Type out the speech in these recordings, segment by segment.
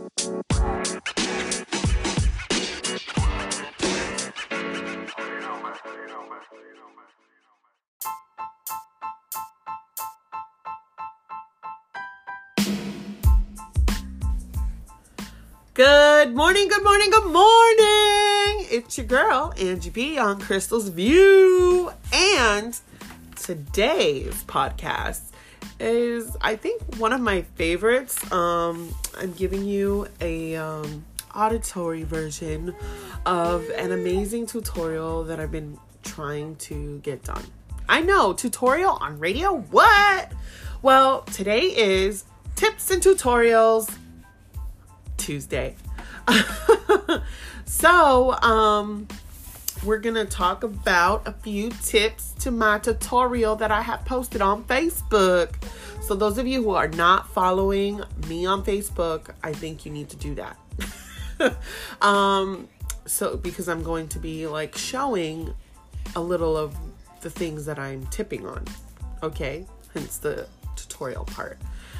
Good morning, good morning, good morning. It's your girl, Angie B on Crystal's View. And today's podcast is, I think, one of my favorites. I'm giving you a auditory version of an amazing tutorial that I've been trying to get done. I know, tutorial on radio? What? Well, today is Tips and Tutorials Tuesday. So, we're going to talk about a few tips to my tutorial that I have posted on Facebook. So those of you who are not following me on Facebook, I think you need to do that. So because I'm going to be like showing a little of the things that I'm tipping on. Okay. Hence the tutorial part.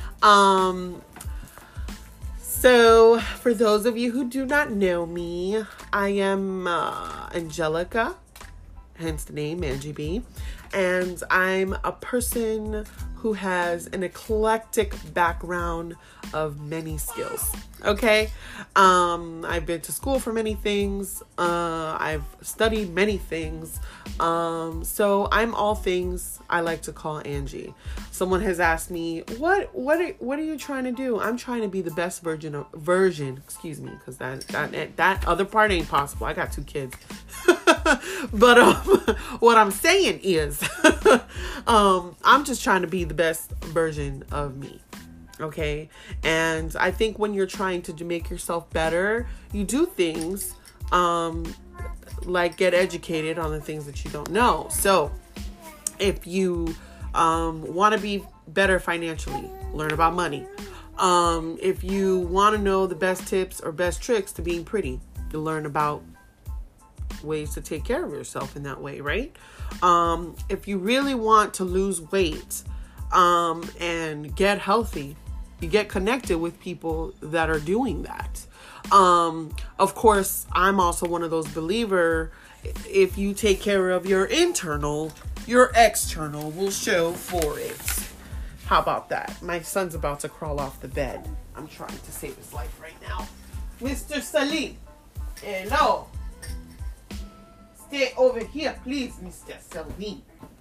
So, for those of you who do not know me, I am Angelica, hence the name Angie B, and I'm a person who has an eclectic background of many skills. Okay, I've been to school for many things. I've studied many things. So I'm all things I like to call Angie. Someone has asked me, what are you trying to do? I'm trying to be the best version. Excuse me, because that other part ain't possible. I got 2 kids. But what I'm saying is, I'm just trying to be the best version of me. Okay. And I think when you're trying to make yourself better, you do things, like get educated on the things that you don't know. So if you, want to be better financially, learn about money. If you want to know the best tips or best tricks to being pretty, you learn about ways to take care of yourself in that way, right? If you really want to lose weight, and get healthy, you get connected with people that are doing that. Of course, I'm also one of those believer. If you take care of your internal, your external will show for it. How about that? My son's about to crawl off the bed. I'm trying to save his life right now. Mr. Salim. Hello. Stay over here, please, Mr. Salim.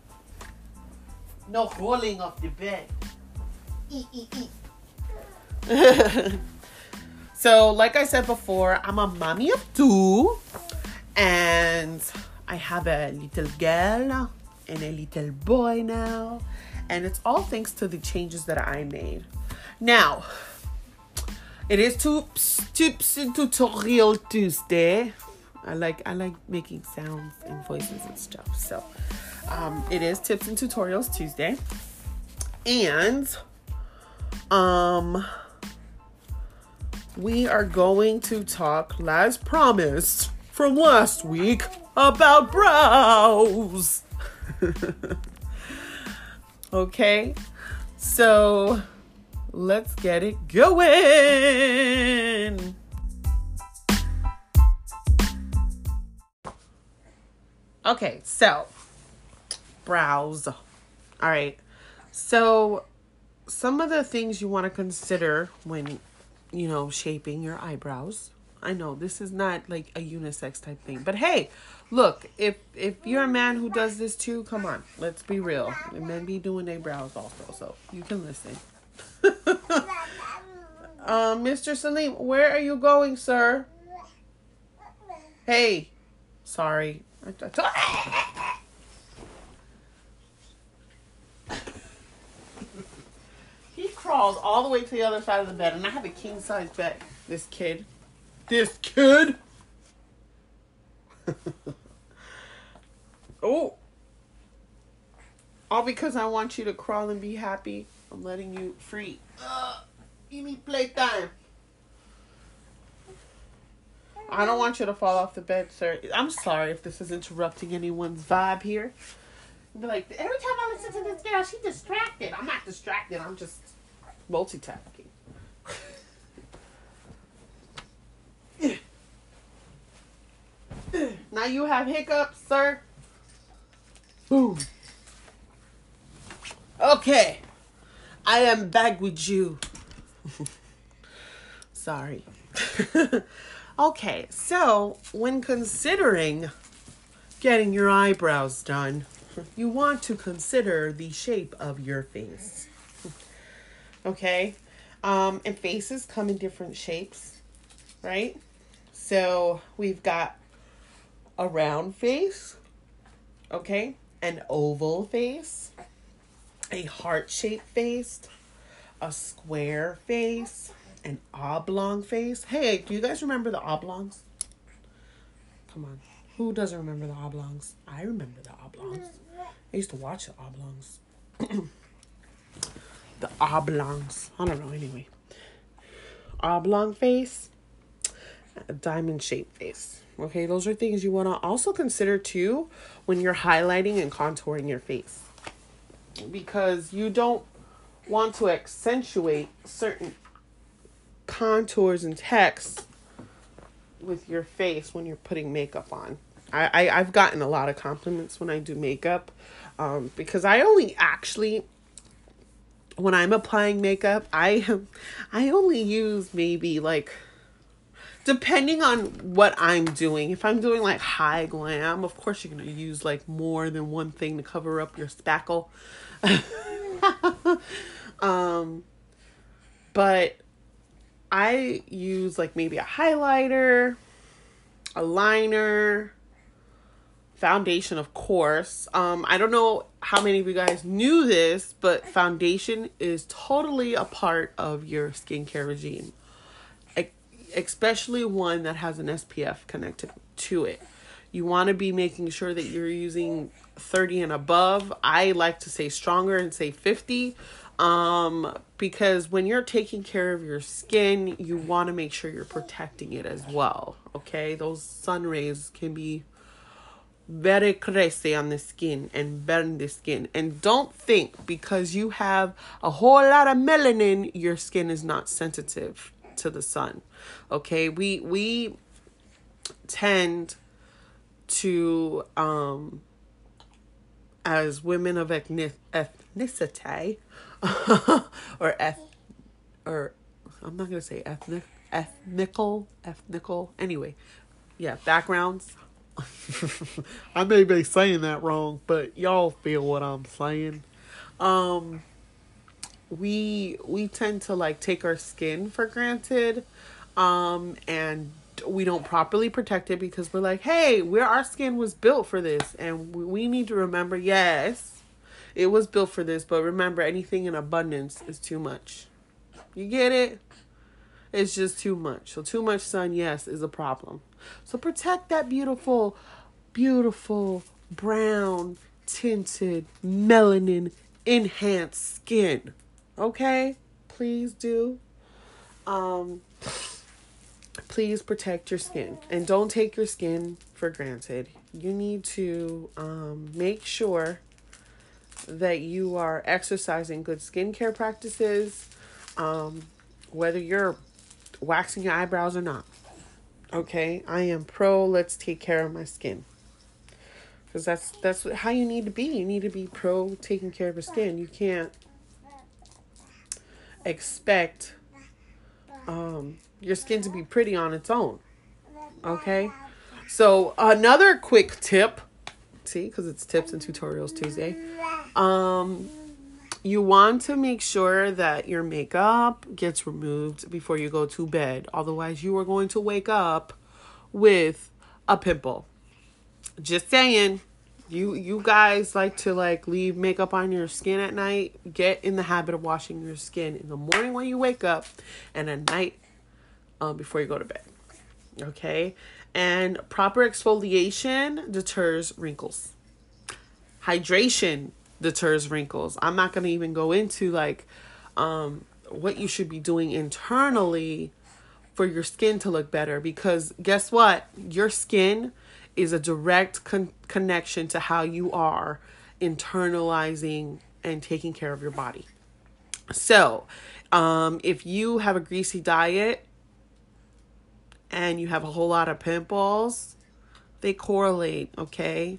No rolling off the bed. So, like I said before, I'm a mommy of 2. And I have a little girl and a little boy now. And it's all thanks to the changes that I made. Now, it is Tips and Tutorial Tuesday. I like making sounds and voices and stuff. So, it is Tips and Tutorials Tuesday. And, we are going to talk, as promised from last week, about brows. Okay, so let's get it going. Okay, so brows. All right. So some of the things you want to consider when, shaping your eyebrows. I know this is not like a unisex type thing, but hey, look, if you're a man who does this too, come on, let's be real. Men be doing their brows also, so you can listen. Mr. Salim, where are you going, sir? Hey, sorry. He crawls all the way to the other side of the bed, and I have a king size bed. This kid. Oh. All because I want you to crawl and be happy. I'm letting you free. Give me playtime. I don't want you to fall off the bed, sir. I'm sorry if this is interrupting anyone's vibe here. Be like, every time I listen to this girl, she's distracted. I'm not distracted. I'm just multitasking. Now you have hiccups, sir. Boom. Okay. I am back with you. Sorry. Okay, so when considering getting your eyebrows done, you want to consider the shape of your face. Okay? And faces come in different shapes, right? So we've got a round face, okay? An oval face, a heart-shaped face, a square face, an oblong face. Hey, do you guys remember the oblongs? Come on. Who doesn't remember the oblongs? I remember the oblongs. I used to watch the oblongs. The oblongs. I don't know, anyway. Oblong face, a diamond-shaped face. Okay, those are things you want to also consider, too, when you're highlighting and contouring your face. Because you don't want to accentuate certain contours and text with your face when you're putting makeup on. I've gotten a lot of compliments when I do makeup, because I only actually, when I'm applying makeup, I only use maybe like, depending on what I'm doing. If I'm doing like high glam, of course you're going to use like more than one thing to cover up your spackle. But I use like maybe a highlighter, a liner, foundation, of course. I don't know how many of you guys knew this, but foundation is totally a part of your skincare regime, especially one that has an SPF connected to it. You want to be making sure that you're using 30 and above. I like to say stronger and say 50. Because when you're taking care of your skin, you want to make sure you're protecting it as well. Okay. Those sun rays can be very crazy on the skin and burn the skin. And don't think because you have a whole lot of melanin, your skin is not sensitive to the sun. Okay. We tend to, as women of ethnicity, or I'm not gonna say ethnical. Anyway, yeah, backgrounds. I may be saying that wrong, but y'all feel what I'm saying. We tend to like take our skin for granted, and we don't properly protect it because we're like, hey, our skin was built for this, and we need to remember, yes, it was built for this, but remember, anything in abundance is too much. You get it? It's just too much. So too much sun, yes, is a problem. So protect that beautiful, beautiful, brown, tinted, melanin, enhanced skin. Okay? Please do. Please protect your skin. And don't take your skin for granted. You need to make sure that you are exercising good skincare practices, whether you're waxing your eyebrows or not. Okay, I am pro let's take care of my skin, because that's how you need to be. You need to be pro taking care of your skin. You can't expect your skin to be pretty on its own. Okay, so another quick tip. See, because it's Tips and Tutorials Tuesday. You want to make sure that your makeup gets removed before you go to bed. Otherwise, you are going to wake up with a pimple. Just saying. You guys like to like leave makeup on your skin at night. Get in the habit of washing your skin in the morning when you wake up, and at night before you go to bed. Okay? And proper exfoliation deters wrinkles. Hydration deters wrinkles. I'm not going to even go into like what you should be doing internally for your skin to look better, because guess what? Your skin is a direct connection to how you are internalizing and taking care of your body. So, if you have a greasy diet and you have a whole lot of pimples, They correlate, okay?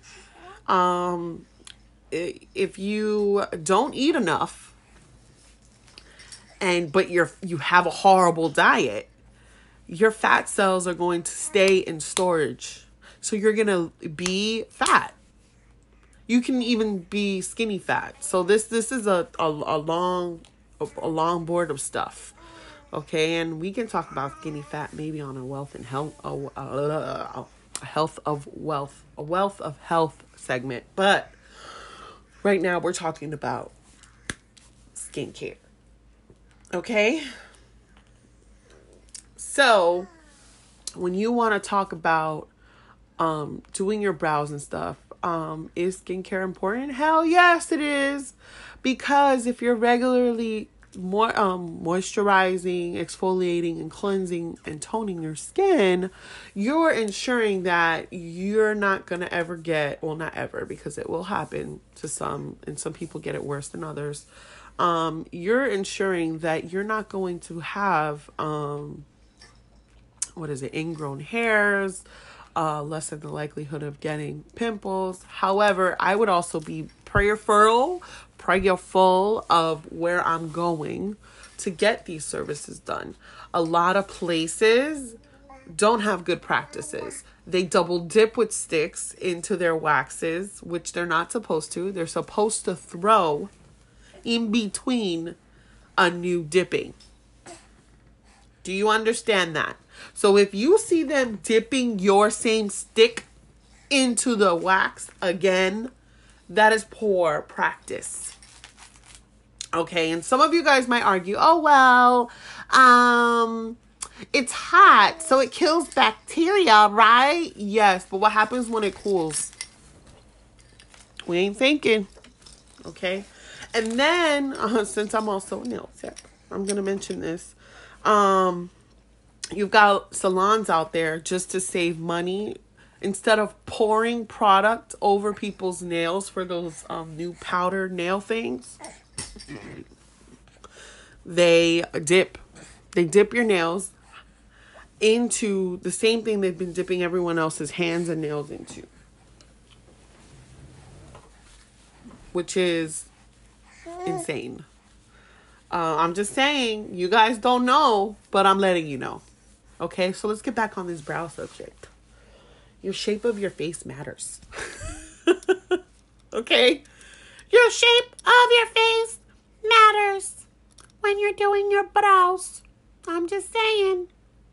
If you don't eat enough but you have a horrible diet, your fat cells are going to stay in storage. So you're going to be fat. You can even be skinny fat. So this is a long board of stuff. Okay, and we can talk about skinny fat maybe on a wealth and health a wealth of health segment. But right now we're talking about skincare. Okay? So, when you want to talk about doing your brows and stuff, is skincare important? Hell yes, it is. Because if you're regularly moisturizing, exfoliating, and cleansing and toning your skin, you're ensuring that you're not going to ever get, well, not ever, because it will happen to some, and some people get it worse than others. You're ensuring that you're not going to have, ingrown hairs, lessen the likelihood of getting pimples. However, I would also be prayerful of where I'm going to get these services done. A lot of places don't have good practices. They double dip with sticks into their waxes, which they're not supposed to. They're supposed to throw in between a new dipping. Do you understand that? So if you see them dipping your same stick into the wax again, that is poor practice. Okay, and some of you guys might argue, oh, well, it's hot, so it kills bacteria, right? Yes, but what happens when it cools? We ain't thinking. Okay, and then, since I'm also a nail tech, I'm going to mention this. You've got salons out there just to save money. Instead of pouring product over people's nails for those new powder nail things, they dip your nails into the same thing they've been dipping everyone else's hands and nails into, which is insane. I'm just saying, you guys don't know, but I'm letting you know. Okay, so let's get back on this brow subject. Your shape of your face matters. Okay? Your shape of your face matters when you're doing your brows. I'm just saying.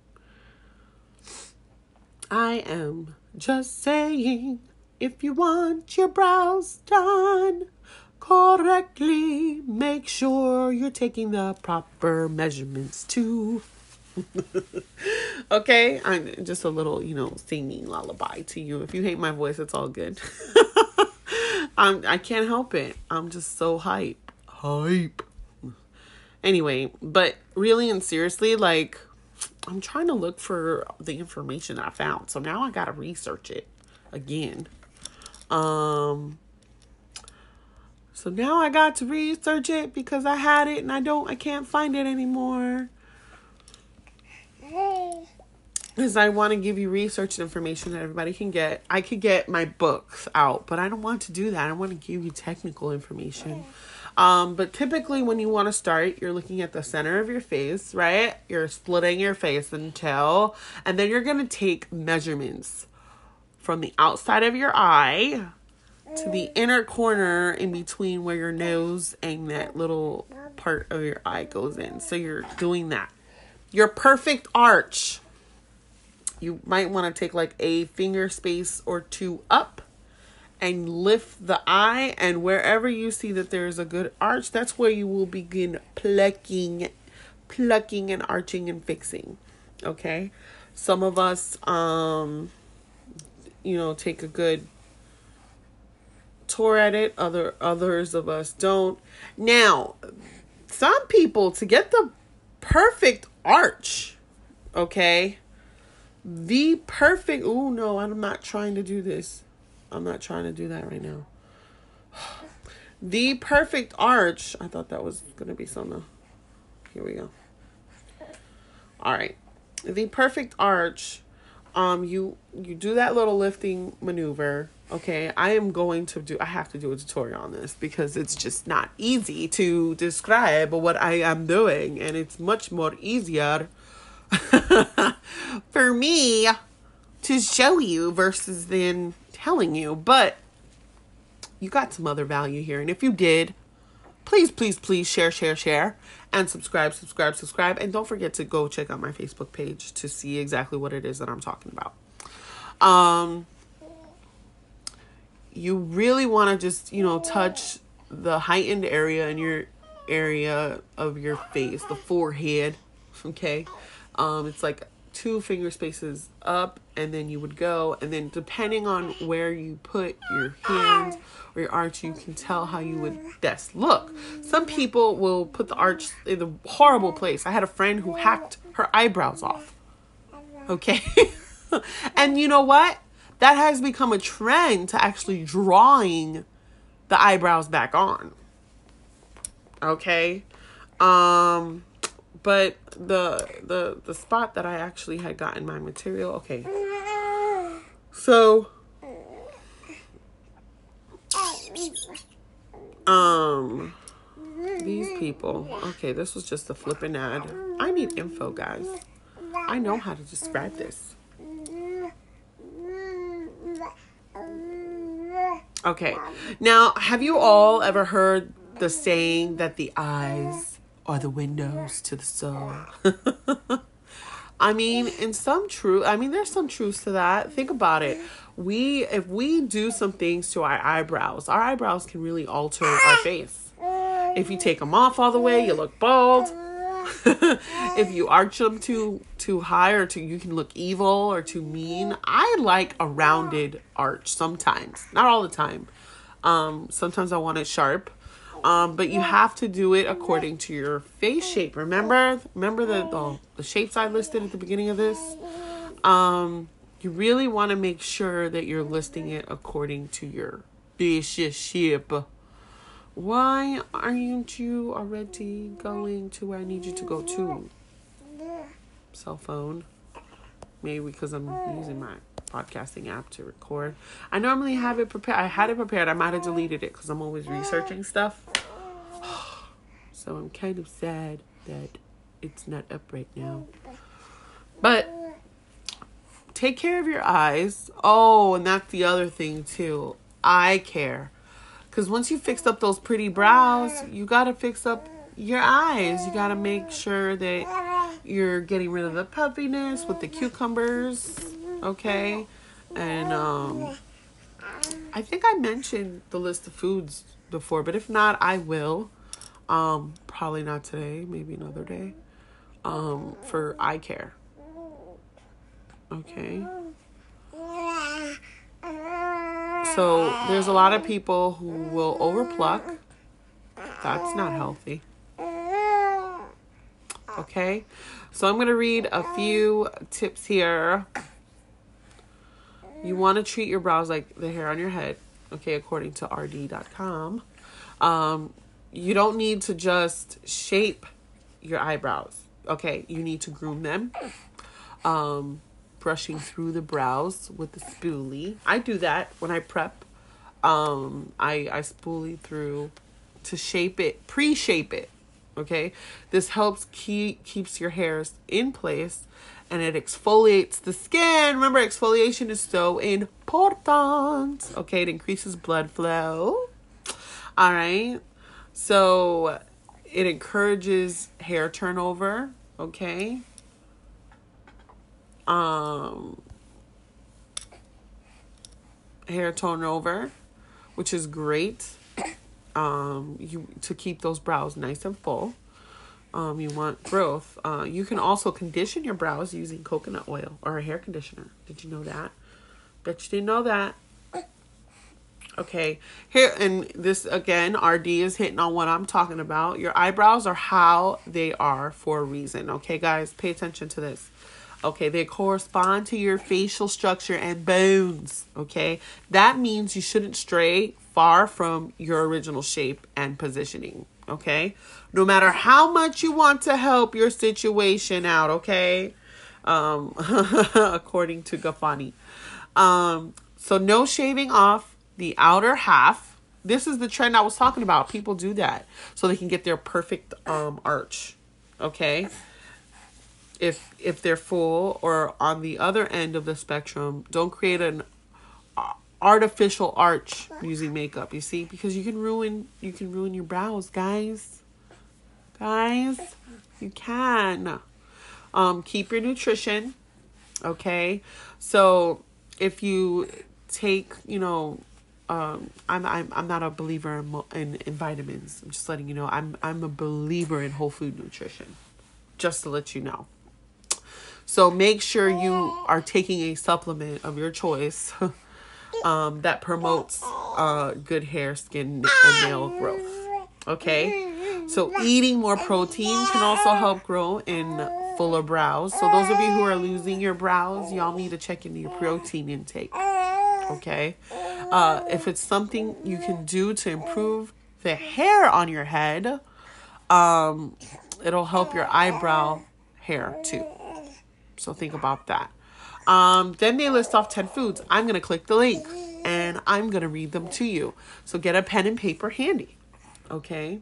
I am just saying, if you want your brows done correctly, make sure you're taking the proper measurements too. Okay, I'm just a little, singing lullaby to you. If you hate my voice, it's all good. I can't help it. I'm just so hype. Anyway, but really and seriously, like, I'm trying to look for the information that I found. So now I gotta research it again. So now I got to research it because I had it and I can't find it anymore. Because I want to give you research information that everybody can get. I could get my books out, but I don't want to do that. I want to give you technical information. But typically when you want to start, you're looking at the center of your face, right? You're splitting your face in two, and then you're going to take measurements from the outside of your eye to the inner corner in between where your nose and that little part of your eye goes in. So you're doing that. Your perfect arch. You might want to take like a finger space or two up and lift the eye, and wherever you see that there's a good arch, that's where you will begin plucking and arching and fixing. Okay? Some of us, take a good tour at it. Others of us don't. Now, some people, to get the perfect arch, okay? The perfect, no, I'm not trying to do this. I'm not trying to do that right now. The perfect arch, I thought that was going to be something. Here we go. All right. The perfect arch You do that little lifting maneuver. Okay, I have to do a tutorial on this because it's just not easy to describe what I am doing, and it's much more easier for me to show you versus than telling you. But you got some other value here, and if you did, please share, and subscribe, and don't forget to go check out my Facebook page to see exactly what it is that I'm talking about. You really want to just, touch the heightened area in your area of your face, the forehead. Okay. It's like 2 finger spaces up, and then you would go, and then depending on where you put your hands or your arch, you can tell how you would best look. Some people will put the arch in a horrible place. I had a friend who hacked her eyebrows off. Okay. And you know what? That has become a trend to actually drawing the eyebrows back on. Okay. But the spot that I actually had gotten my material. Okay. So, these people. Okay, this was just a flipping ad. I need info, guys. I know how to describe this. Okay. Now, have you all ever heard the saying that the eyes are the windows to the soul? I mean, there's some truth to that. Think about it. If we do some things to our eyebrows can really alter our face. If you take them off all the way, you look bald. If you arch them too high, or you can look evil or too mean. I like a rounded arch sometimes, not all the time. Sometimes I want it sharp. But you have to do it according to your face shape. Remember the shapes I listed at the beginning of this? You really want to make sure that you're listing it according to your face shape. Why aren't you already going to where I need you to go to? Cell phone. Maybe because I'm using my podcasting app to record. I normally have it prepared. I had it prepared. I might have deleted it because I'm always researching stuff. So I'm kind of sad that it's not up right now. But take care of your eyes. Oh, and that's the other thing too. Eye care. Because once you fixed up those pretty brows, you got to fix up your eyes. You got to make sure that you're getting rid of the puffiness with the cucumbers. Okay. And I think I mentioned the list of foods before, but if not, I will. Probably not today, maybe another day. For eye care. Okay. So there's a lot of people who will overpluck. That's not healthy. Okay. So I'm going to read a few tips here. You want to treat your brows like the hair on your head. Okay. According to RD.com. You don't need to just shape your eyebrows. Okay. You need to groom them. Brushing through the brows with the spoolie. I do that when I prep. I spoolie through to shape it, pre-shape it. Okay, this helps keeps your hairs in place, and it exfoliates the skin. Remember, exfoliation is so important. Okay, it increases blood flow. All right, so it encourages hair turnover. Okay. Hair turnover, which is great. To keep those brows nice and full. You want growth. You can also condition your brows using coconut oil or a hair conditioner. Did you know that? Bet you didn't know that. Okay, here, and this again, RD is hitting on what I'm talking about. Your eyebrows are how they are for a reason. Okay, guys, pay attention to this. Okay, they correspond to your facial structure and bones. Okay, that means you shouldn't stray far from your original shape and positioning. Okay, no matter how much you want to help your situation out. Okay, according to Gafani. So no shaving off the outer half. This is the trend I was talking about. People do that so they can get their perfect arch. Okay. If they're full or on the other end of the spectrum, don't create an artificial arch using makeup. You see, because you can ruin your brows, guys. Guys, you can. Keep your nutrition. Okay, so if you take, I'm not a believer in vitamins. I'm just letting you know. I'm a believer in whole food nutrition. Just to let you know. So make sure you are taking a supplement of your choice that promotes good hair, skin, and nail growth. Okay? So eating more protein can also help grow in fuller brows. So those of you who are losing your brows, y'all need to check into your protein intake. Okay? If it's something you can do to improve the hair on your head, it'll help your eyebrow hair too. So think about that. Then they list off 10 foods. I'm going to click the link and I'm going to read them to you. So get a pen and paper handy. Okay.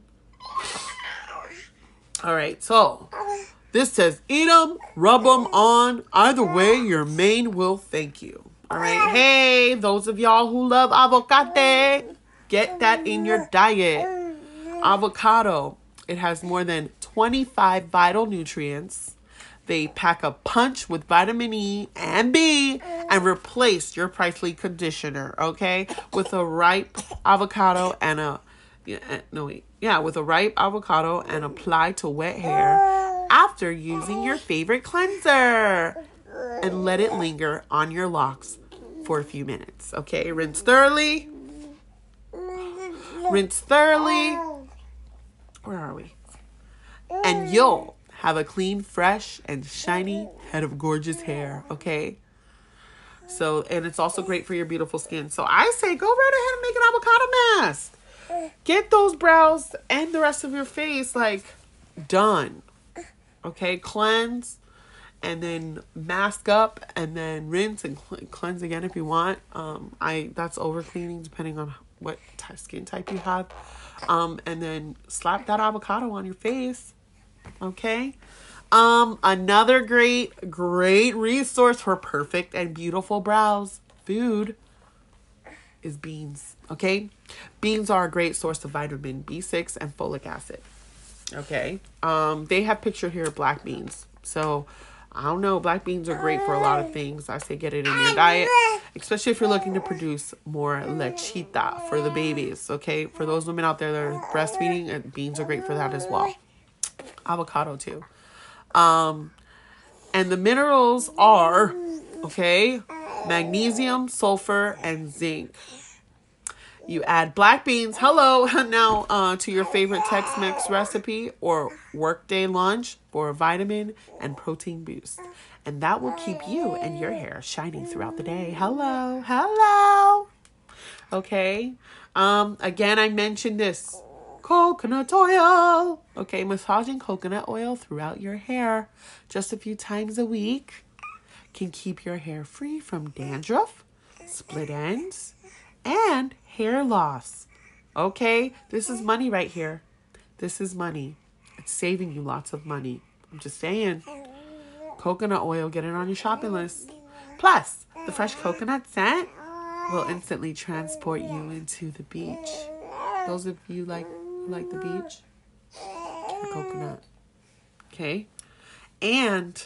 All right. So this says, eat them, rub them on. Either way, your mane will thank you. All right. Hey, those of y'all who love avocado, get that in your diet. Avocado. It has more than 25 vital nutrients. They pack a punch with vitamin E and B and replace your pricey conditioner, okay? With a ripe avocado and with a ripe avocado and apply to wet hair after using your favorite cleanser. And let it linger on your locks for a few minutes, okay? Rinse thoroughly. Where are we? And you'll have a clean, fresh, and shiny head of gorgeous hair, okay? So, and it's also great for your beautiful skin. So I say go right ahead and make an avocado mask. Get those brows and the rest of your face, done. Okay? Cleanse, and then mask up, and then rinse and cleanse again if you want. That's over cleaning depending on what skin type you have. And then slap that avocado on your face. Okay. Another great resource for perfect and beautiful brows food is beans. Okay. Beans are a great source of vitamin B6 and folic acid. Okay. They have pictured here black beans. So I don't know. Black beans are great for a lot of things. I say get it in your diet, especially if you're looking to produce more lechita for the babies. Okay. For those women out there that are breastfeeding, beans are great for that as well. Avocado too. And the minerals are, magnesium, sulfur, and zinc. You add black beans, now to your favorite Tex-Mex recipe or workday lunch for a vitamin and protein boost. And that will keep you and your hair shining throughout the day. Hello. Okay. Again, I mentioned this. Coconut oil. Okay, massaging coconut oil throughout your hair just a few times a week can keep your hair free from dandruff, split ends, and hair loss. Okay, this is money right here. This is money. It's saving you lots of money. I'm just saying. Coconut oil, get it on your shopping list. Plus, the fresh coconut scent will instantly transport you into the beach. Those of you like the beach, the coconut. Okay. And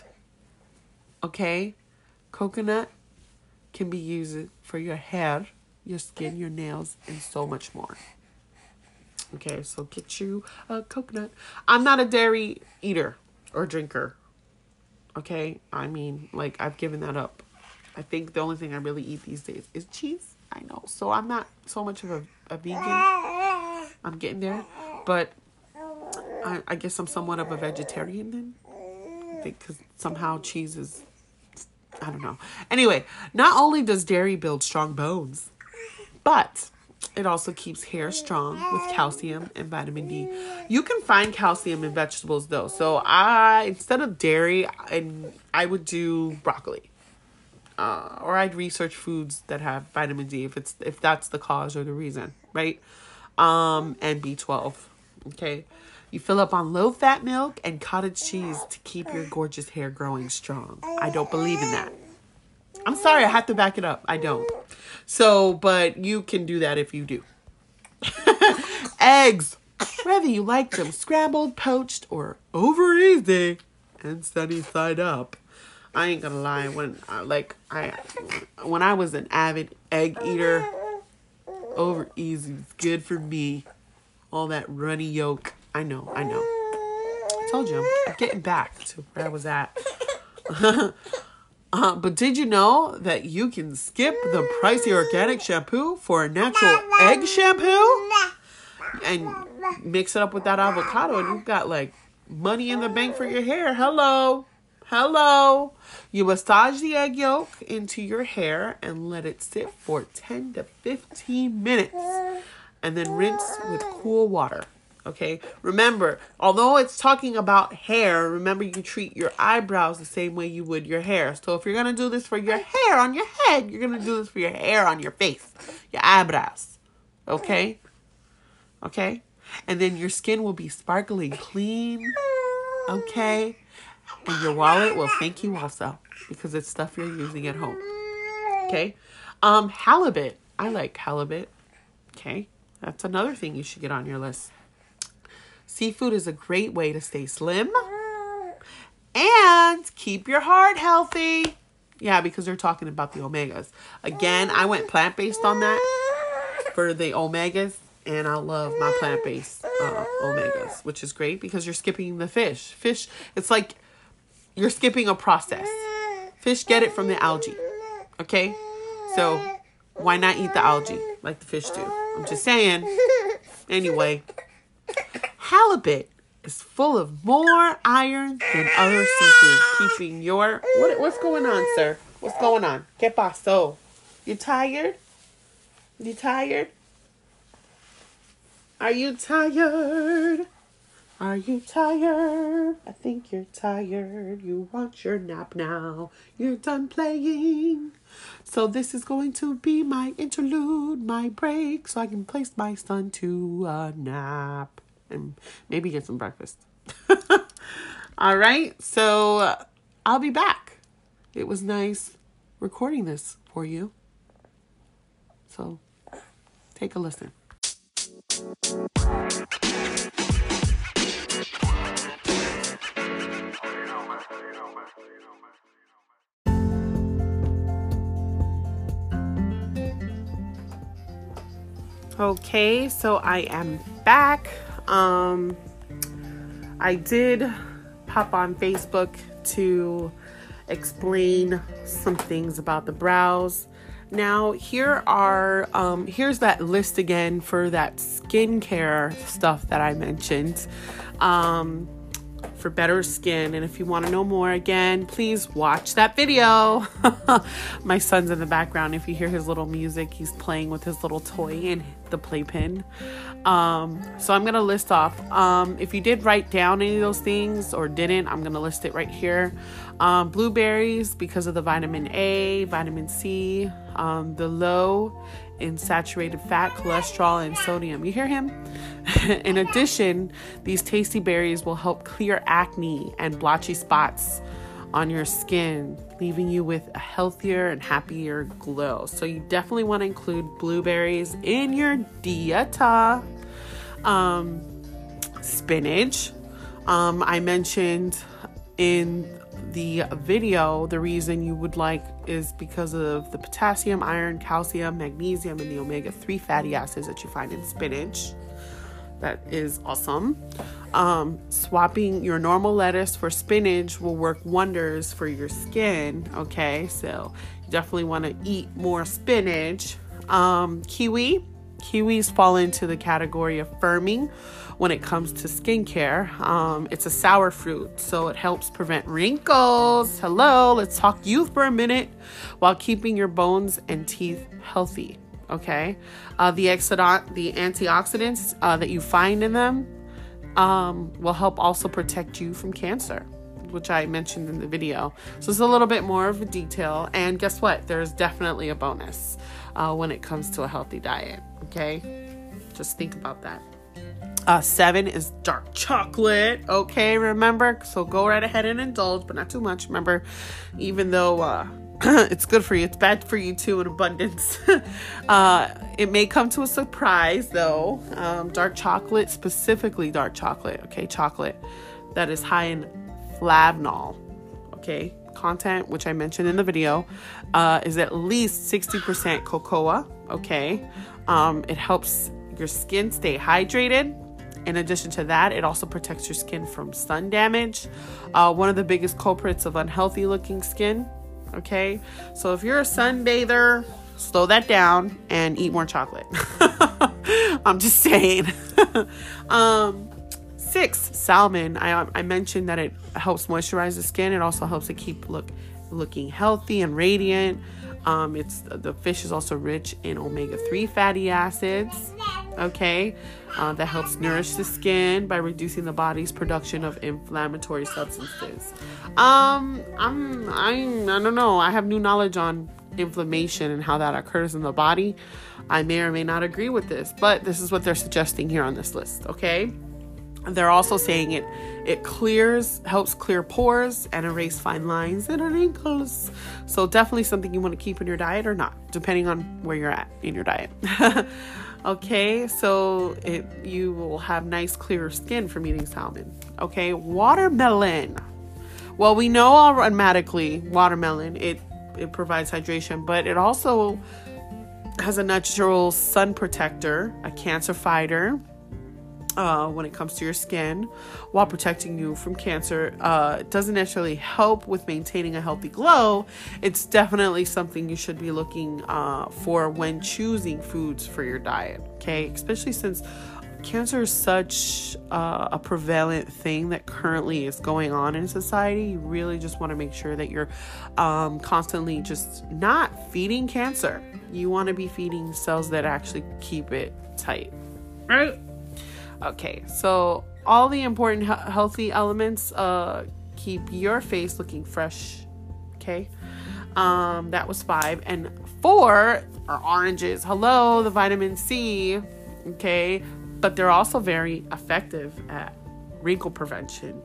coconut can be used for your hair, your skin, your nails, and so much more. Okay, so get you a coconut. I'm not a dairy eater or drinker. Okay, I mean, I've given that up. I think the only thing I really eat these days is cheese. I know, so I'm not so much of a vegan. I'm getting there, but I guess I'm somewhat of a vegetarian then. Because somehow cheese is, I don't know. Anyway, not only does dairy build strong bones, but It also keeps hair strong with calcium and vitamin D. You can find calcium in vegetables though. So instead of dairy, I would do broccoli. Or I'd research foods that have vitamin D if that's the cause or the reason, right? And B12. Okay. You fill up on low-fat milk and cottage cheese to keep your gorgeous hair growing strong. I don't believe in that. I'm sorry, I have to back it up. I don't. So, but you can do that if you do. Eggs, whether you like them scrambled, poached, or over easy and sunny side up. I ain't gonna lie. When I was an avid egg eater, over easy was good for me. All that runny yolk. I know. I told you, I'm getting back to where I was at. But did you know that you can skip the pricey organic shampoo for a natural egg shampoo? And mix it up with that avocado and you've got like money in the bank for your hair. Hello. You massage the egg yolk into your hair and let it sit for 10 to 15 minutes. And then rinse with cool water. Okay, remember, although it's talking about hair, remember you treat your eyebrows the same way you would your hair. So if you're going to do this for your hair on your head, you're going to do this for your hair on your face, your eyebrows. Okay? And then your skin will be sparkling clean. Okay? And your wallet will thank you also because it's stuff you're using at home. Okay? Halibut. I like halibut. Okay? That's another thing you should get on your list. Seafood is a great way to stay slim and keep your heart healthy. Yeah, because they're talking about the omegas. Again, I went plant-based on that for the omegas, and I love my plant-based omegas, which is great because you're skipping the fish. Fish, it's like you're skipping a process. Fish get it from the algae, okay? So why not eat the algae like the fish do? I'm just saying. Anyway. Halibut is full of more iron than other seafood, keeping your... What's going on, sir? What's going on? ¿Qué pasó? You tired? Are you tired? I think you're tired. You want your nap now. You're done playing. So this is going to be my interlude, my break, so I can place my son to a nap. And maybe get some breakfast. All right. So I'll be back. It was nice recording this for you. So take a listen. Okay, so I am back. I did pop on Facebook to explain some things about the brows. Now, here's that list again for that skincare stuff that I mentioned, for better skin. And if you want to know more, again, please watch that video. My son's in the background. If you hear his little music, he's playing with his little toy and the playpen. So I'm going to list off, if you did write down any of those things or didn't, I'm going to list it right here. Blueberries, because of the vitamin A, vitamin C, the low in saturated fat, cholesterol, and sodium. You hear him? In addition, these tasty berries will help clear acne and blotchy spots on your skin, leaving you with a healthier and happier glow. So you definitely want to include blueberries in your dieta. Spinach. I mentioned in the video, the reason you would like is because of the potassium, iron, calcium, magnesium, and the omega-3 fatty acids that you find in spinach. That is awesome. Swapping your normal lettuce for spinach will work wonders for your skin. Okay, so you definitely want to eat more spinach. Kiwi. Kiwis fall into the category of firming when it comes to skincare. It's a sour fruit, so it helps prevent wrinkles. Hello, let's talk youth for a minute while keeping your bones and teeth healthy. Okay. The antioxidants that you find in them will help also protect you from cancer, which I mentioned in the video. So it's a little bit more of a detail. And guess what? There's definitely a bonus when it comes to a healthy diet. Okay. Just think about that. 7 is dark chocolate. Okay, remember? So go right ahead and indulge, but not too much. Remember, even though it's good for you, it's bad for you too in abundance. It may come to a surprise though. Dark chocolate, specifically dark chocolate. Okay, chocolate that is high in flavanol. Okay, content, which I mentioned in the video, is at least 60% cocoa. Okay, it helps your skin stay hydrated. In addition to that, it also protects your skin from sun damage. One of the biggest culprits of unhealthy looking skin. Okay, so if you're a sunbather, slow that down and eat more chocolate. I'm just saying. 6, salmon. I mentioned that it helps moisturize the skin. It also helps it keep looking healthy and radiant. The fish is also rich in omega-3 fatty acids. Okay, that helps nourish the skin by reducing the body's production of inflammatory substances. I don't know. I have new knowledge on inflammation and how that occurs in the body. I may or may not agree with this, but this is what they're suggesting here on this list. Okay. They're also saying it helps clear pores and erase fine lines and wrinkles. So definitely something you want to keep in your diet or not, depending on where you're at in your diet. Okay, so you will have nice clear skin from eating salmon. Okay, watermelon. Well, we know automatically watermelon, it provides hydration, but it also has a natural sun protector, a cancer fighter. When it comes to your skin, while protecting you from cancer. It doesn't necessarily help with maintaining a healthy glow. It's definitely something you should be looking for when choosing foods for your diet. Okay, especially since cancer is such a prevalent thing that currently is going on in society. You really just want to make sure that you're constantly just not feeding cancer. You want to be feeding cells that actually keep it tight, right? Okay, so all the important healthy elements keep your face looking fresh. Okay, that was 5. And 4 are oranges. Hello, the vitamin C. Okay, but they're also very effective at wrinkle prevention.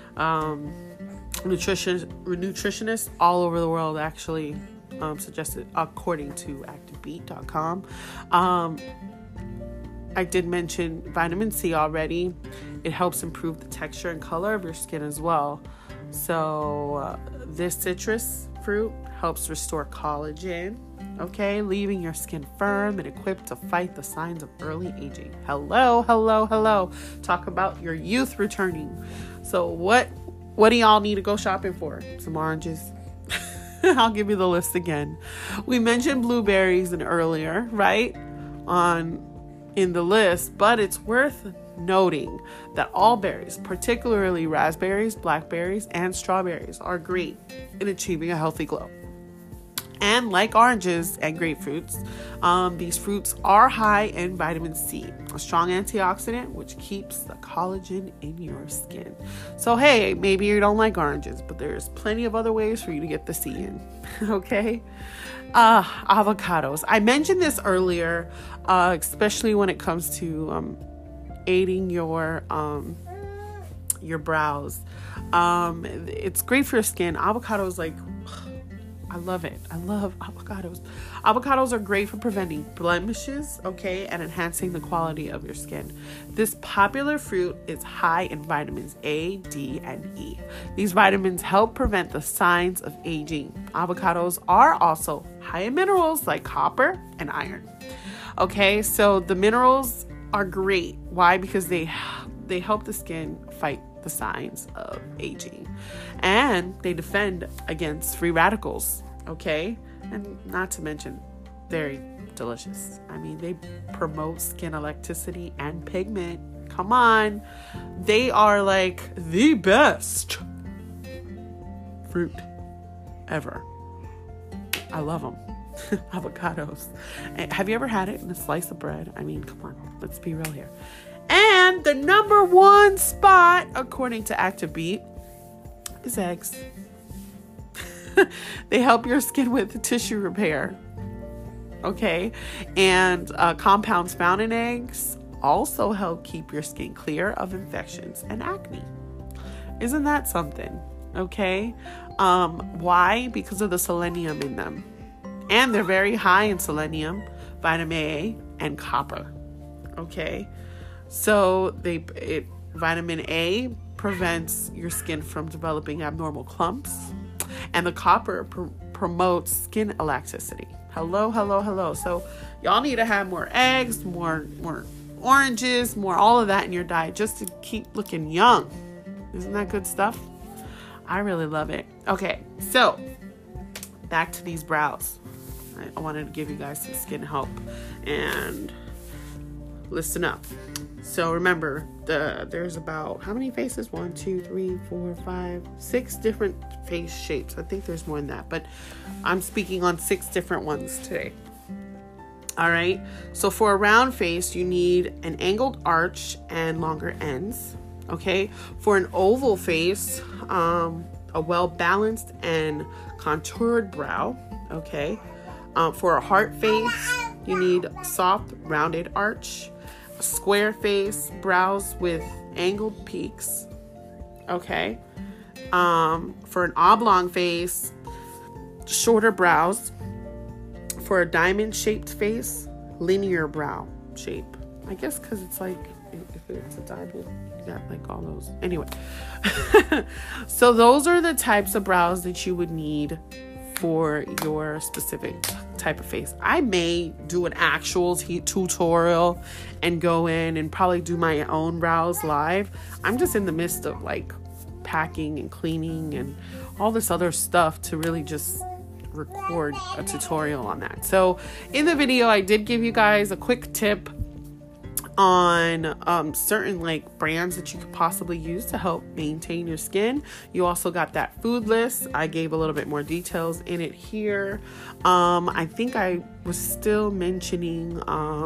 Nutritionists all over the world actually suggested, according to ActiveBeat.com. I did mention vitamin C already. It helps improve the texture and color of your skin as well. So this citrus fruit helps restore collagen, okay, leaving your skin firm and equipped to fight the signs of early aging. Hello. Talk about your youth returning. So what do y'all need to go shopping for? Some oranges. I'll give you the list again. We mentioned blueberries earlier, right? In the list, but it's worth noting that all berries, particularly raspberries, blackberries, and strawberries, are great in achieving a healthy glow. And like oranges and grapefruits, these fruits are high in vitamin C, a strong antioxidant which keeps the collagen in your skin. So hey, maybe you don't like oranges, but there's plenty of other ways for you to get the C in. Okay. Avocados. I mentioned this earlier, especially when it comes to aiding your brows. It's great for your skin. Avocados, I love it. I love avocados. Avocados are great for preventing blemishes, okay, and enhancing the quality of your skin. This popular fruit is high in vitamins A, D, and E. These vitamins help prevent the signs of aging. Avocados are also high in minerals like copper and iron. Okay, so the minerals are great. Why? Because they help the skin fight the signs of aging, and they defend against free radicals. Okay, and not to mention very delicious. I mean, they promote skin elasticity and pigment. Come on, they are like the best fruit ever. I love them. Avocados. Have you ever had it in a slice of bread? I mean, come on, let's be real here. And the number one spot, according to Active Beat, is eggs. They help your skin with tissue repair. Okay. And compounds found in eggs also help keep your skin clear of infections and acne. Isn't that something? Okay. Why? Because of the selenium in them. And they're very high in selenium, vitamin A, and copper. Okay. So vitamin A prevents your skin from developing abnormal clumps, and the copper promotes skin elasticity. Hello. So y'all need to have more eggs, more oranges, more all of that in your diet just to keep looking young. Isn't that good stuff? I really love it. Okay, so back to these brows. I wanted to give you guys some skin help and listen up. So remember, there's about how many faces? 1, 2, 3, 4, 5, 6 different face shapes. I think there's more than that, but I'm speaking on 6 different ones today. All right. So for a round face, you need an angled arch and longer ends. Okay. For an oval face, a well-balanced and contoured brow. Okay. For a heart face, you need soft, rounded arch. A square face, brows with angled peaks. Okay. For an oblong face, shorter brows. For a diamond-shaped face, linear brow shape. I guess because it's like, if it's a diamond, you got like all those. Anyway. So those are the types of brows that you would need for your specific type of face. I may do an actual tutorial and go in and probably do my own brows live. I'm just in the midst of like packing and cleaning and all this other stuff to really just record a tutorial on that. So in the video, I did give you guys a quick tip on certain like brands that you could possibly use to help maintain your skin. You also got that food list. I gave a little bit more details in it here. I think I was still mentioning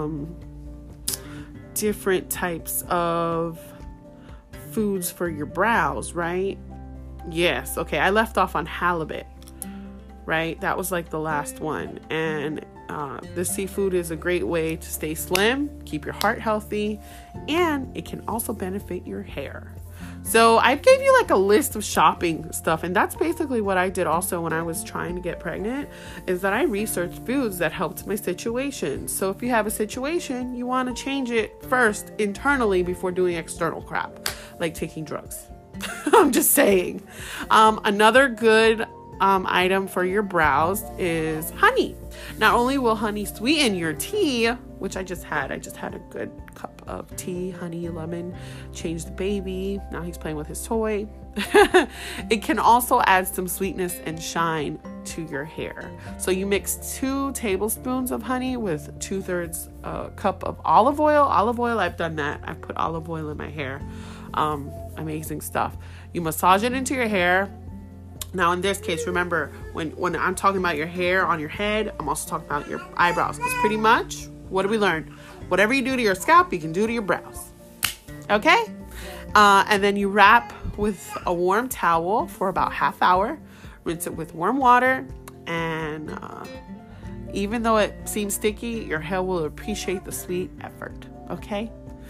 different types of foods for your brows, right? Yes. Okay. I left off on halibut, right? That was like the last one. And this seafood is a great way to stay slim, keep your heart healthy, and it can also benefit your hair. So I gave you like a list of shopping stuff, and that's basically what I did also when I was trying to get pregnant, is that I researched foods that helped my situation. So if you have a situation, you want to change it first internally before doing external crap, like taking drugs. I'm just saying. Another good item for your brows is honey. Not only will honey sweeten your tea, which I just had a good cup of tea, honey, lemon, changed the baby. Now he's playing with his toy. It can also add some sweetness and shine to your hair. So you mix 2 tablespoons of honey with 2/3 cup of olive oil. Olive oil, I've done that. I've put olive oil in my hair. Amazing stuff. You massage it into your hair. Now, in this case, remember, when I'm talking about your hair on your head, I'm also talking about your eyebrows. Because pretty much, what do we learn? Whatever you do to your scalp, you can do to your brows. Okay? And then you wrap with a warm towel for about half hour. Rinse it with warm water. And even though it seems sticky, your hair will appreciate the sweet effort. Okay?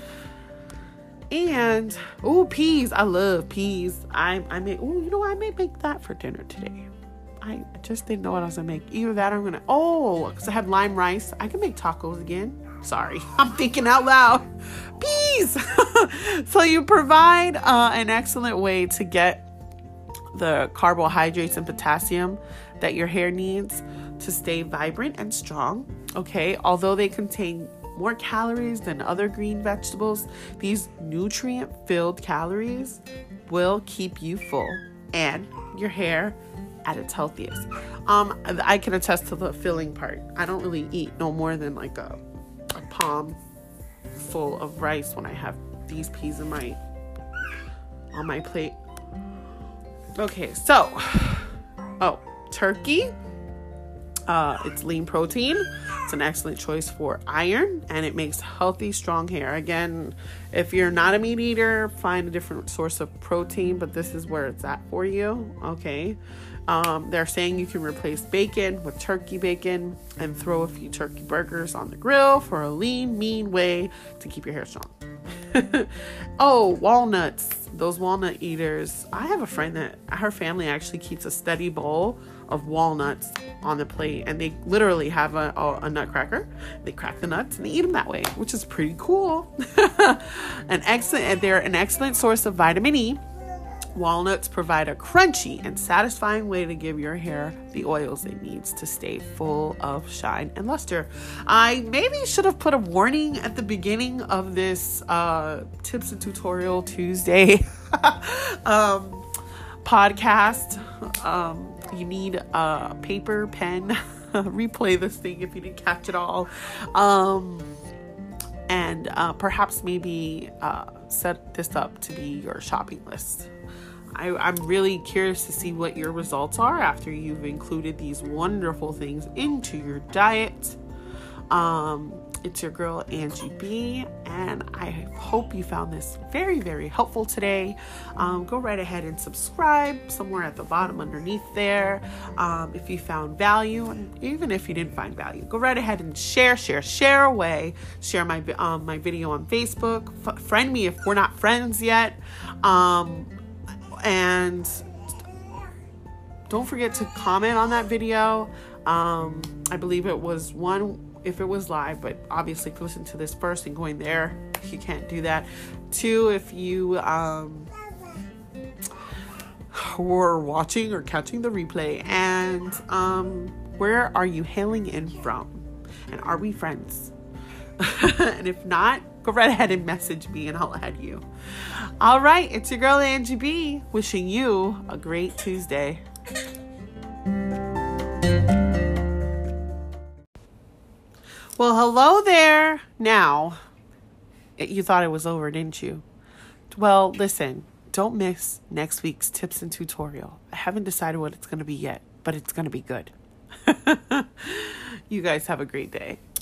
And peas. I love peas. I may make that for dinner today. I just didn't know what I was gonna make. Either that or I'm gonna because I have lime rice. I can make tacos again. Sorry, I'm thinking out loud. Peas. So you provide an excellent way to get the carbohydrates and potassium that your hair needs to stay vibrant and strong. Okay, although they contain more calories than other green vegetables, these nutrient-filled calories will keep you full and your hair at its healthiest. I can attest to the filling part. I don't really eat no more than like a palm full of rice when I have these peas on my plate. Okay, so turkey. It's lean protein. It's an excellent choice for iron, and it makes healthy, strong hair. Again, if you're not a meat eater, find a different source of protein, but this is where it's at for you. Okay. They're saying you can replace bacon with turkey bacon and throw a few turkey burgers on the grill for a lean, mean way to keep your hair strong. Oh, walnuts. Those walnut eaters. I have a friend that her family actually keeps a steady bowl of walnuts on the plate, and they literally have a nutcracker. They crack the nuts and they eat them that way, which is pretty cool. They're an excellent source of vitamin E. Walnuts provide a crunchy and satisfying way to give your hair the oils it needs to stay full of shine and luster. I maybe should have put a warning at the beginning of this Tips and Tutorial Tuesday podcast. You need a paper, pen, replay this thing if you didn't catch it all. And perhaps maybe set this up to be your shopping list. I'm really curious to see what your results are after you've included these wonderful things into your diet. It's your girl, Angie B, and I hope you found this very, very helpful today. Go right ahead and subscribe somewhere at the bottom underneath there. If you found value, and even if you didn't find value, go right ahead and share away. Share my video on Facebook. Friend me if we're not friends yet. And don't forget to comment on that video. I believe it was one, if it was live, but obviously if you listen to this first and going there, you can't do that. 2, if you were watching or catching the replay. And where are you hailing in from? And are we friends? And if not, go right ahead and message me and I'll add you. All right, it's your girl Angie B, wishing you a great Tuesday. Well, hello there. Now, you thought it was over, didn't you? Well, listen, don't miss next week's Tips and Tutorial. I haven't decided what it's going to be yet, but it's going to be good. You guys have a great day.